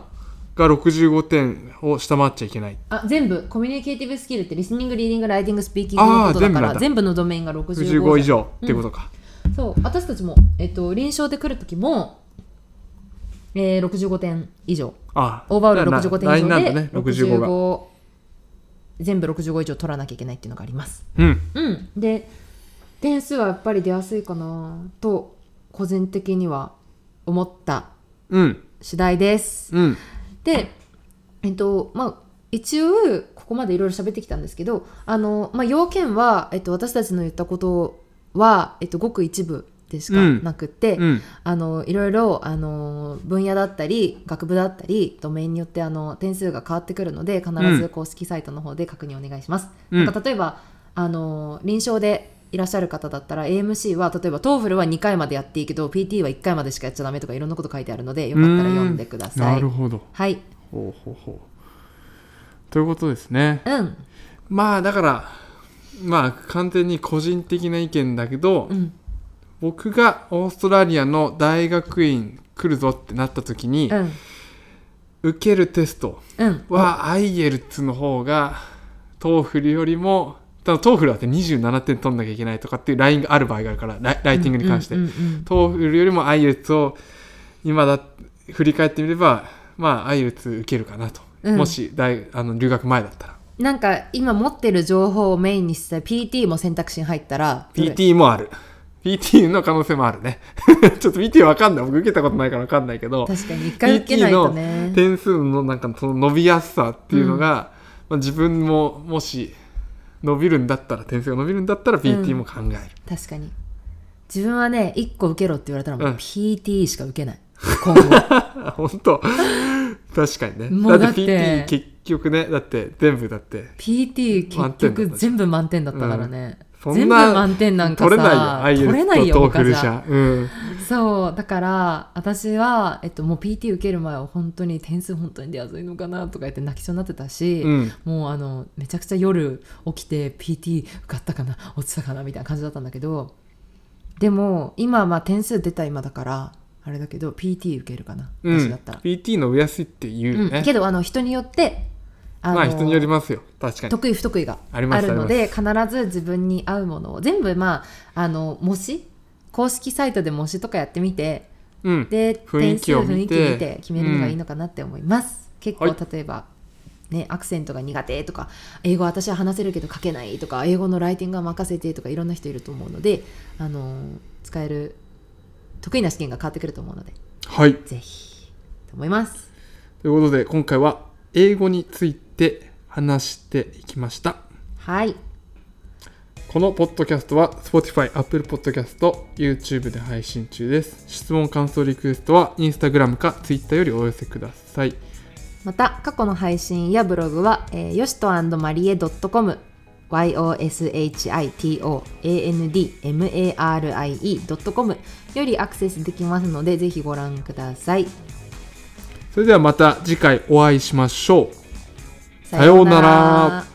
がろくじゅうごてんを下回っちゃいけない。 あ、全部コミュニケーティブスキルってリスニング、リーディング、ライティング、スピーキングのことだから、全部のドメインがろくじゅうご、 ろくじゅうご以上ってことか、 うん、そう私たちも、えっと、臨床で来るときも、えー、ろくじゅうごてん以上、 あオーバーオールろくじゅうごてん以上で、 ね、 ろくじゅうご全部ろくじゅうご以上取らなきゃいけないっていうのがあります。 うん、 うん、で点数はやっぱり出やすいかなと個人的には思った次第です、 うん、 で、えっとまあ、一応ここまでいろいろ喋ってきたんですけど、あの、まあ、要件は、えっと、私たちの言ったことは、えっと、ごく一部でしかなくて、 うんうん、 あのいろいろあの分野だったり学部だったりドメインによってあの点数が変わってくるので、必ず公式サイトの方で確認お願いします、うん、なんか例えばあの臨床でいらっしゃる方だったら エーエムシー は例えば トーフル はにかいまでやっていいけど ピーティー はいっかいまでしかやっちゃダメとかいろんなこと書いてあるので、よかったら読んでください。 なるほど、 はい、 ほうほうほうということですね。 うん、 まあだからまあ完全に個人的な意見だけど、うん、僕がオーストラリアの大学院来るぞってなった時に、うん、受けるテストは アイエルツ の方が トーフル よりも、ただ トーフル だってにじゅうななてん取んなきゃいけないとかっていうラインがある場合があるから、ライ、ライティングに関して、うんうんうんうん、トーフル よりも アイエルツ を今だ振り返ってみれば、まあ アイエルツ 受けるかなと、うん、もし大あの留学前だったら。 なんか今持ってる情報をメインにした ピーティー も選択肢に入ったらピーティー もある、ピーティー の可能性もあるねちょっと ピーティー わかんない、僕受けたことないからわかんないけど、 確かに一回受けないとね、 ピーティー の点数のなんかその伸びやすさっていうのが、うん、まあ、自分ももし伸びるんだったら、点数が伸びるんだったら ピーティー も考える、うん、 確かに自分はねいっこ受けろって言われたらもう ピーティー しか受けない、うん、今後本当確かにね、もうだって ピーティー 結局ね、だって全部だってピーティー 結局全部満点だったからね、うん、 全部満点なんかさ取れないよ、アイエルツと取れないよ、 トーフルじゃ、うん、 そうだから私は、えっと、もう ピーティー 受ける前は本当に点数本当に出やすいのかなとか言って泣きそうになってたし、うん、もうあのめちゃくちゃ夜起きて ピーティー 受かったかな落ちたかなみたいな感じだったんだけど、でも今はまあ点数出た今だからあれだけど ピーティー 受けるかな、 うん、 私だったらピーティー の上やすいって言うよね、 うん、けどあの人によってあのまあ人によりますよ、確かに得意不得意があるので、必ず自分に合うものを全部、まあ、あの模試公式サイトで模試とかやってみて、うん、で点数雰囲気見て決めるのがいいのかなって思います、うん、結構例えば、はいね、アクセントが苦手とか英語私は話せるけど書けないとか英語のライティングは任せてとかいろんな人いると思うので、あの使える得意な試験が変わってくると思うので、 はい、 ぜひと思います。 ということで今回は英語について話していきました。 はい。 このポッドキャストは Spotify、Apple Podcast、YouTube で配信中です。質問感想リクエストは Instagram か Twitter よりお寄せください。 また過去の配信やブログは、えー、よしと&marie ドットコム ヨシトアンドマリエ ドットコム よりアクセスできますのでぜひご覧ください。 それではまた次回お会いしましょう。さようなら。